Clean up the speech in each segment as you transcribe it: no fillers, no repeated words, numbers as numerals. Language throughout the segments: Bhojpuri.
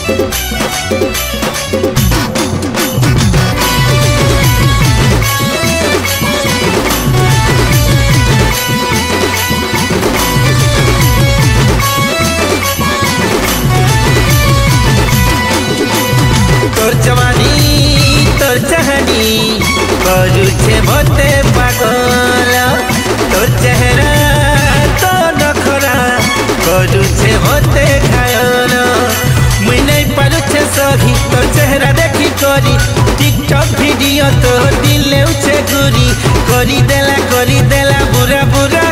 तोर जवानी तोर चाहनी करू छे मोते पागल तोर चेहरा तो नखरा करू छे मोते घायल मुई नहीं पारू छे सही तोर चेहरा देखी करी टिकटॉक वीडियो तो दिले उछे गुरी करी देला बुरा बुरा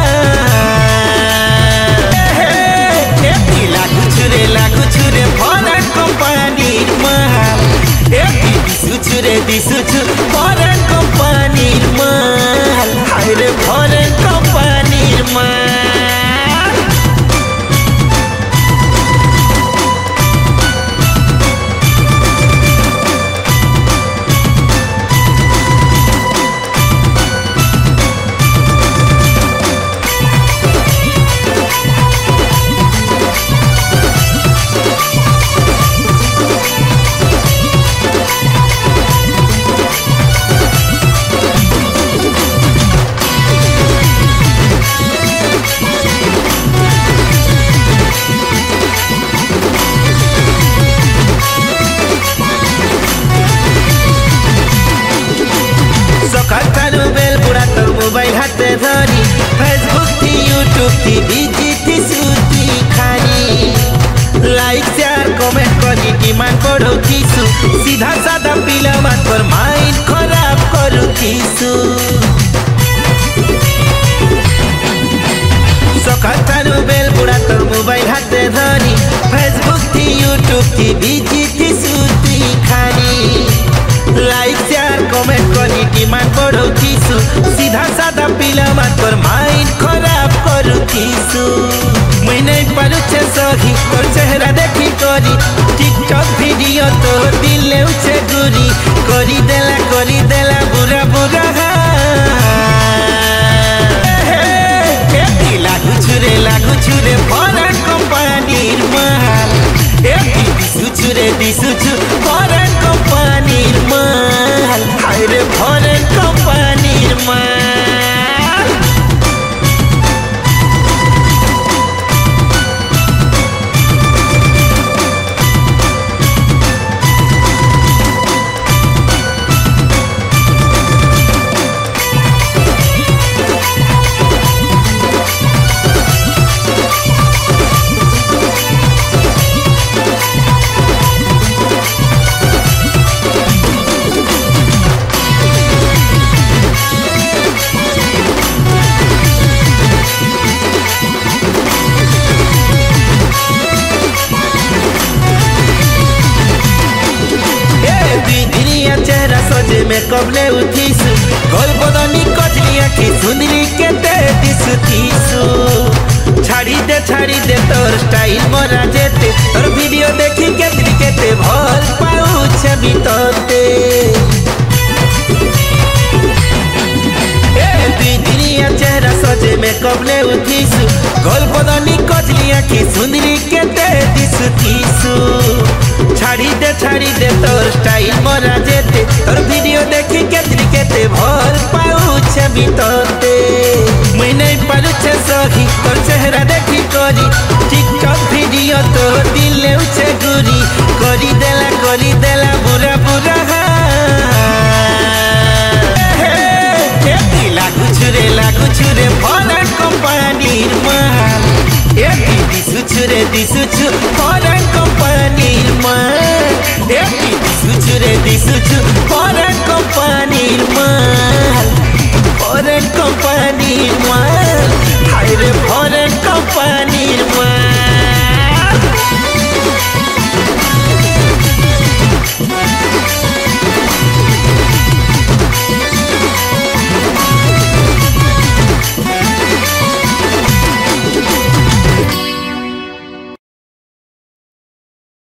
लागू छुरे फॉरेन कंपनीर माल दिसुछु फॉरेन कंपनीर माल हाय रे फॉरेन कंपनीर माल मोबाइल हाथे धरी फेसबुक थी यूट्यूब थी बिजी थी सुती खानी लाइक शेयर कमेंट करी डिमांड करो थीसु सीधा साधा पिला मत पर माइंड खराब करू थीसु सकाल थारू बेल बुढ़ा तोर मोबाइल हाथे धरी फेसबुक थी यूट्यूब थी बिजी थी सुती खानी लाइक शेयर कमेंट करी डिमांड करो थीसु सीधा साधा पिला मत पर माइंड खराब करू थीसु मुई नहीं पारू छे सही तोर चेहरा देखी करी टिकटॉक वीडियो तो दिले उछे गुरी करी देला बुरा बुरा लागू छुरे फॉरेन कंपनीर माल दिसुछु फॉरेन कंपनीर माल हाय रे फॉरेन कंपनीर माल चेहरा सजे में कबले उठीसु गोल बदनी कजली आखी सुंदरी केते दिसुथीसु छाड़ी दे तोर स्टाइल मोरा जेते तोर वीडियो देखी केते भल पाऊ छबी तोते चेहरा सजे में कबले उठीसु गोल बदनी कजली आखी सुंदरी केते दिसुथीसु छाड़ी दे तोर स्टाइल मोरा जेते तोर वीडियो देखी केते भल पाऊ छबी तोते मुई नहीं पारू छे सही तोर चेहरा देखी करी टिकटॉक वीडियो तो दिले उछे गुरी करी देला बुरा बुरा लागू छुरे फॉरेन कंपनीर माल दिसुछु फॉरेन कंपनीर माल दिसुछु फॉरेन कंपनीर माल फॉरेन कंपनीर माल